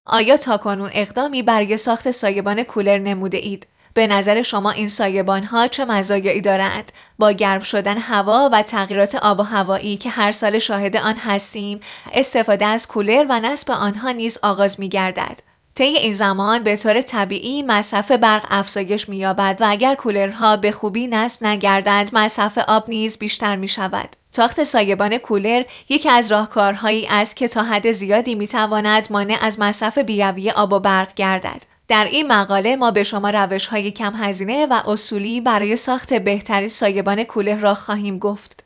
آیا تاکنون اقدامی برای ساخت سایبان کولر نموده اید؟ به نظر شما این سایبان‌ها چه مزایایی دارند؟ با گرم شدن هوا و تغییرات آب و هوایی که هر سال شاهد آن هستیم، استفاده از کولر و نصب آنها نیز آغاز می‌گردد. طی این زمان به طور طبیعی مصرف برق افزایش می‌یابد و اگر کولرها به خوبی نصب نگردند، مصرف آب نیز بیشتر می‌شود. ساخت سایبان کولر یکی از راهکارهایی است که تا حد زیادی می‌تواند مانع از مصرف بی‌رویه آب و برق گردد. در این مقاله ما به شما روش‌های کم هزینه و اصولی برای ساخت بهترین سایبان کولر را خواهیم گفت.